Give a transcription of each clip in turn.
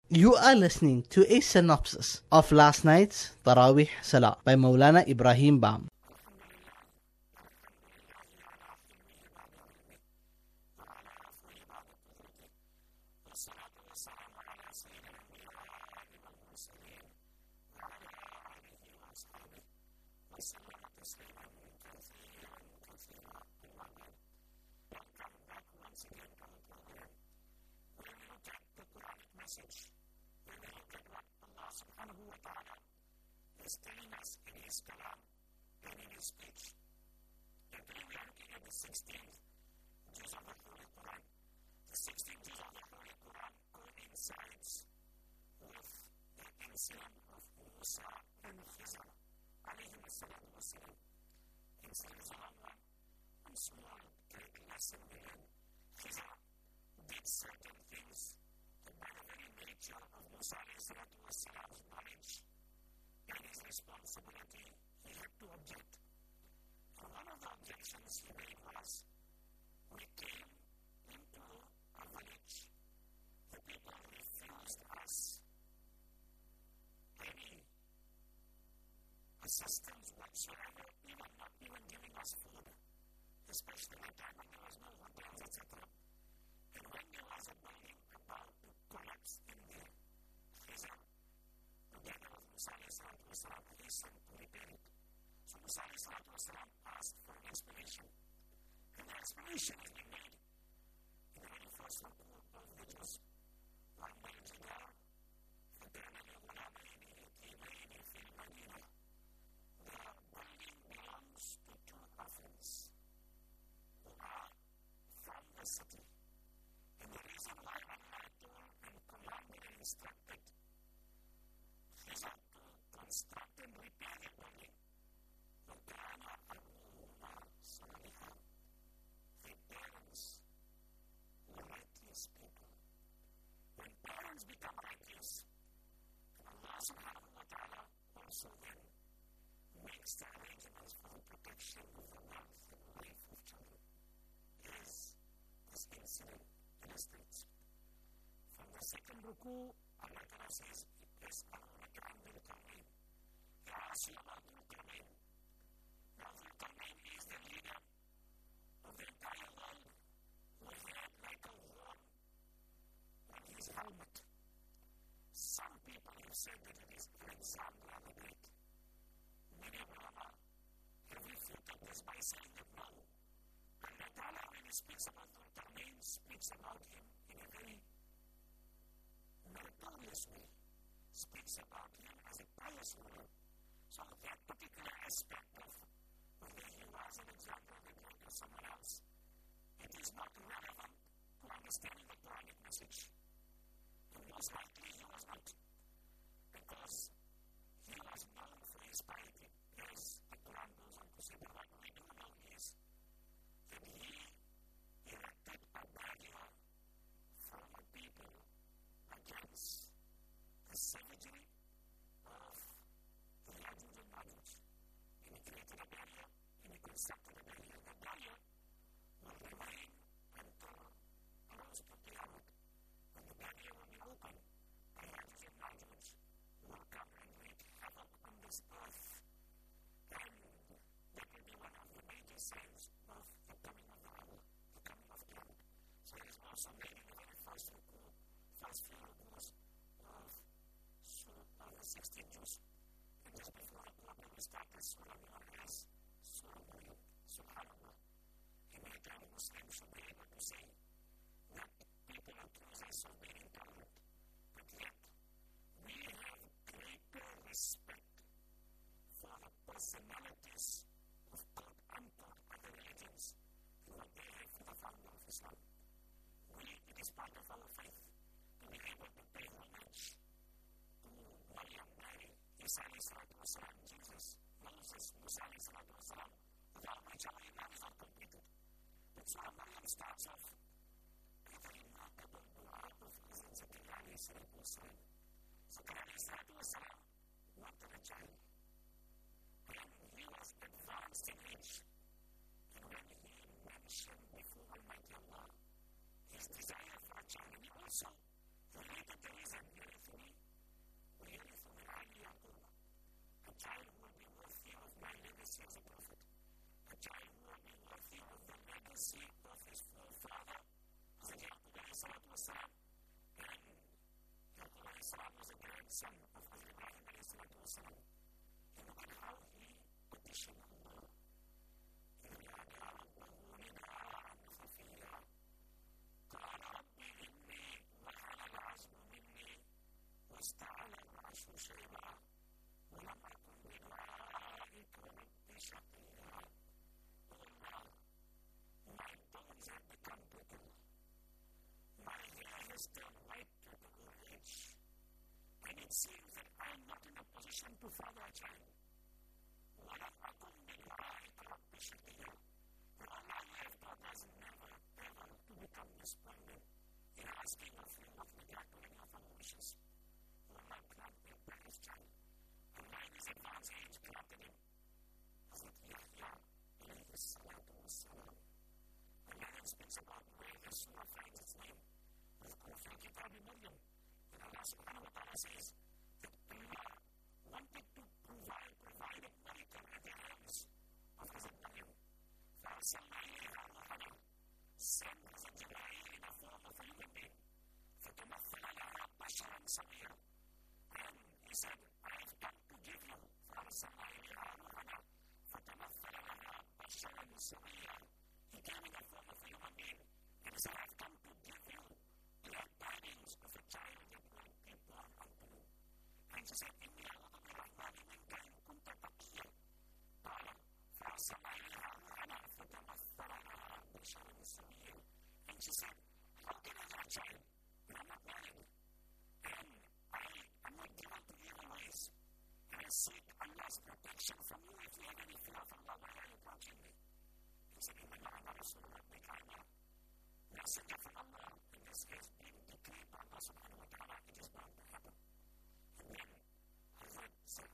You are listening to a synopsis of last night's Tarawih Salah by Maulana Ibrahim Bam. Telling us in his Kalam and in his speech. And today we are looking at the 16th juz of the Holy Quran. The 16th juz of the Holy Quran coincides with the incident of Musa and Khizr, alayhim as-salatu was-salam. Incident is a long one, and small, great lesson we learn. Khizr did certain things that by the very nature of Musa alayhi salatu was-salam's knowledge and his responsibility, he had to object. And one of the objections he made was, we came into a village. The people refused us any assistance whatsoever, not even giving us food, especially at a time when there was no hotels, etc. And when there was a building about to collapse in the Khizr, together with Musa alayhi salatu wasalam, hastened to repair it. So Musa alayhi salatu wasalam asked for an explanation. And the explanation has been made in the very first report of the Juz. وَأَمَّا الْجِدَارُ فَكَانَ لِغُلَامَيْنِ يَتِيمَيْنِ فِي الْمَدِينَةِ. The building belongs to two orphans who are from the city. And the reason why Allah told and commanded and instructed Khizr to construct and repair the building, وَكَانَ أَبُوهُمَا صَالِحًا. The parents were righteous people. When parents become righteous, Allah subhanahu wa ta'ala also then makes the arrangements for the protection of the wealth and life of children. As this incident illustrates. From the second ruku, Allah Ta'ala says, يَسْأَلُونَكَ عَنْ ذِي الْقَرْنَيْنِ. They ask you about Dhul Qarnayn. Now Dhul Qarnayn is the leader of the entire world who had like a horn on his helmet. Some people have said that it is Alexander the Great. Many ulama have refuted this by saying that no. Allah Ta'ala, when he speaks about Dhul Qarnayn, speaks about him in a very meritorious way, speaks about him as a pious ruler. So that particular aspect of whether he was Alexander the Great or someone else, it is not relevant to understanding the Quranic message. And most likely he was not, because he was known for his piety, as the Quran goes on to say. But what we do know is that he erected a barrier from the people against the savagery of the Ya'juj and Ma'juj. And he created a barrier, and he constructed a barrier. The barrier will remain until close to Qiyamah. When the barrier will be open, the Ya'juj and Ma'juj will come and wreak havoc on this earth. And that will be one of the major signs of the coming of the hour, the coming of Qiyamah. So it is also made in the very first ruku, first few rukus of the 16th juz. And just before the quarter, we start this surah known as Surah Maryam. Subhanallah. And many times Muslims should be able to say that people accuse us of being intolerant, but yet we have greater respect for the personalities of quote-unquote other religions than what they have for the founder of Islam. It is part of our faith to be able to pay homage to Maryam, Mary, Isa alayhi salatu wasalam, Jesus, Moses, Musa alayhi salatu wasalam, without which our Iman is not completed. But Surah Maryam starts off with a remarkable dua of Hazrat Zakaria alayhi salatu wasalam. Zakaria alayhi salatu wasalam wanted a child, and he was advanced in age. And when he mentioned before Almighty Allah his desire for a child, and he also related the reason. seat of his forefather, Hazrat Yaqub alayhi salatu wasalam, and Yaqub alayhi salam was a grandson of Hazrat Ibrahim alayhi salatu wasalam. And look at how he petitioned Allah. إِذْ نَادَىٰ رَبَّهُ نِدَاءً خَفِيًّا قَالَ رَبِّ إِنِّي وَهَنَ الْعَظْمُ مِنِّي وَاسْتَعَلَ الرَّأْسُ شَيْبًا وَلَمْ أَكُن بِدُعَائِكَ رَبِّ شَقِيًّا. Oh Lord, my bones have become brittle. My hair has turned white due to old age. And it seems that I am not in a position to father a child. وَلَمْ أَكُن بِدُعَائِكَ رَبِّ شَقِيًّا. For Allah, you have taught us never, ever to become despondent in asking of you with regard to any of our wishes. Allah granted by his child. Allah in his advanced age granted him Hazrat Yahya alayhi salatu wassalam. Allah then speaks about where the surah finds its name. وَاذْكُرْ فِي الْكِتَابِ مَرْيَمَ. And Allah subhanahu wa ta'ala says that Allah wanted to provide a miracle at the hands of Hazrat Maryam. فَأَرْسَلْنَا إِلَيْهَا رُوحَنَا. Send Hazrat Jibreel in the form of a human being. فَتَمَثَّلَ لَهَا بَشَرًا سَوِيًّا. And he said, I have come to give you فَأَرْسَلْنَا إِلَيْهَا رُوحَنَا فَتَمَثَّلَ لَهَا بَشَرًا سَوِيًّا. He came in the form of a human being. And he said, I have come to give you glad tidings of a child that will be born unto you. And she said, إِنِّي أَعُوذُ بِالرَّحْمَنِ مِنكَ إِن كُنتَ تَقِيًّا. قال فأرسلنا إليها روحنا فتمثل لها بشرا سويا. And she said, how can I have a child? And I'm not married. And I am not given to evil ways. And I seek Allah's protection from you. If you have any fear of Allah, why are you approaching me? He said, إِنَّ اللَّهَ رَسُولٌ بِكَيْمَا. Messenger from Allah. And this has been decreed by Allah subhanahu wa ta'ala. It is bound to happen. And then Hazrat said,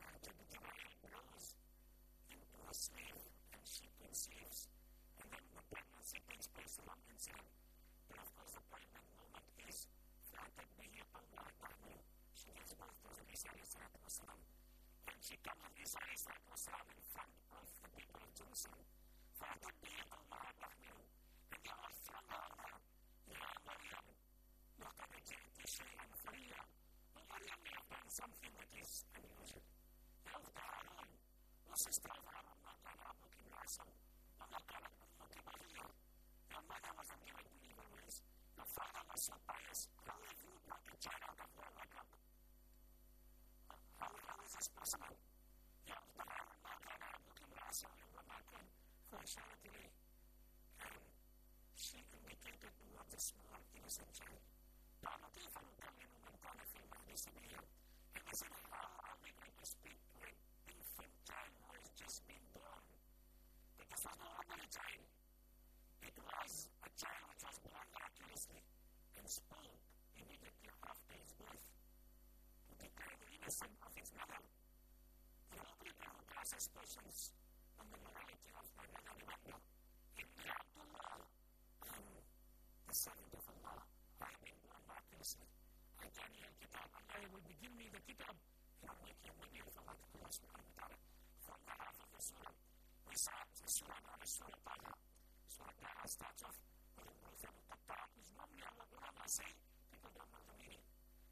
Jibreel blows into a slave and she conceives. And then the pregnancy takes place along incident. But of course the pregnant moment is فَأَتَتْ بِهِ قَوْمَهَا تَحْمِلُ. She gives birth to Isa alayhi salatu wasalam. And she comes with Isa alayhi salatu wasalam in front of the people of Jerusalem. فَأَتَتْ بِهِ قَوْمَهَا تَحْمِلُ. And they all flung her over. يَا مَرْيَمُ لَقَدْ جِئْتِ شَيْئًا فَرِيًّا. But Maryam may have done something that is unusual. يَا أُخْتَ هَارُونَ وَسِسْتَرَ هَارُونَ مَا كَانَ أَبُوكِ امْرَأَ وَمَا كَانَتْ أُمُّكِ بَغِيًّا. Your mother wasn't given to evil ways. Your father was so pious. How have you brought a child out of wedlock? How is this possible? يَا أُخْتَ هَارُونَ مَا كَانَ أَبُوكِ امْرَأَ وَمَا كَانَتْ فَأَشَارَتْ إِلَيْهِ. And she indicated towards a small innocent child. قَالَ كَيْفَ نُكَلِّمُ مَنْ كَانَ فِي الْمَهْدِ صَبِيًّا. And they said, how are we going to speak to an infant child who has just been born? But this was no ordinary child. It was a child which was born miraculously and spoke immediately after his birth to declare the innocence of his mother. The law people who classes persons on the morality of my mother, remember, إِنِّي عَبْدُ اللَّهِ, I am the servant of Allah. I have been born miraculously. أَتَانِيَ الْكِتَابَ. Allah will begin me the kitab and I'll make you many of Allah subhanahu wa ta'ala. From the half of the surah, we start the surah known as Surah Taha. Surah Taha starts off with a Huruf al-Muqatta'at, which normally our ulama say people don't know the meaning.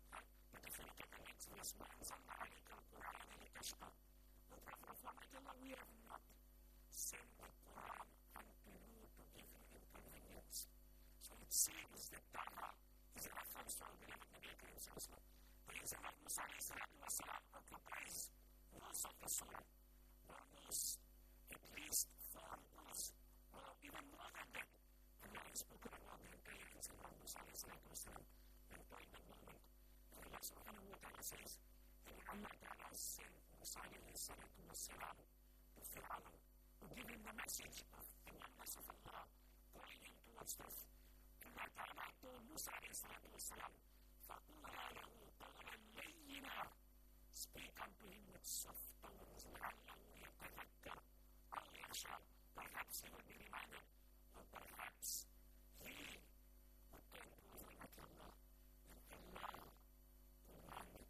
But if you look at the next verse, وَأَنزَلْنَا عَلَيْكَ الْقُرْآنَ لِتَشْقَىٰ. The Prophet of Allah, we have not sent the Quran unto you to give you inconvenience. So it seems that Taha is a reference to our beloved Nabi Karim sallallahu alaihi wasallam. The reason that Musa alayhi salatu wasalam occupies most of the surah, almost at least 4 rukus, or even more than that. Allah has spoken about the entire incident of Musa alayhi salatu wasalam in pregnant moment. And Allah subhanahu wa ta'ala says that Allah ta'ala sent Musa alayhi salatu wasalam to Fir'aun to give him the message of the oneness of Allah, calling him towards truth. Allah ta'ala told Musa alayhi salatu wasalam, فَقُولَا لَهُ قَوْلًا لَيِّنًا. Speak unto him with soft tones, لَعَلَّهُ يَتَذَكَّرُ أَوْ يَخْشَىٰ. Perhaps he will be reminded, or perhaps he would turn to Rahmat Allah. And Allah commanded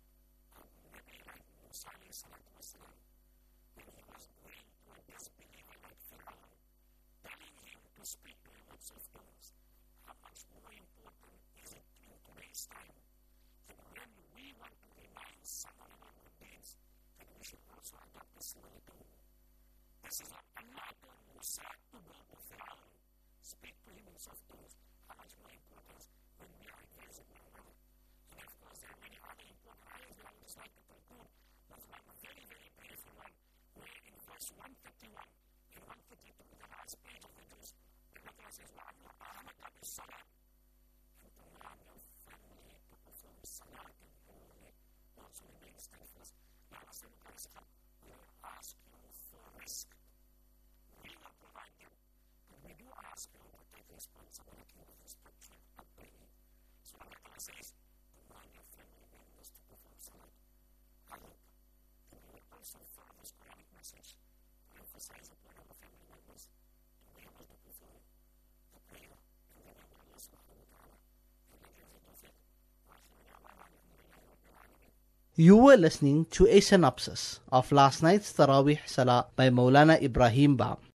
Nabi like Musa alayhi salatu wasalam, when he was going to a disbeliever like Fir'aun, telling him to speak to him of soft things. How much more important is it in today's time that when we want to remind someone in our good deeds, that we should also adopt the similar tool? This is what Allah who said to go to Fir'aun, speak to him in soft tones. How much more important when we are engaging one another? And of course, there are many other important ayahs that I would just like to conclude with one very, very beautiful one, where in verse 151 and 152, the last page of the verse, the Quran says, وَعَمْلُ أَهْلَكَ بِالصَّلَاةِ, and command your family to perform salat and holy, also remain steadfast. Now, as the Quran will ask you for risk. We will provide them, but we do ask you to take responsibility with respect to upbringing. So Allah says, command your family members to perform salat. I hope that we will also follow this Quranic message to emphasize upon our family members to be able to perform the prayer in the name of Allah subhanahu wa ta'ala. And we give the tawfiq. Wa akhiru da'wana alhamdulillahi rabbil alamin. You were listening to a synopsis of last night's Taraweeh Salah by Maulana Ibrahim Ba.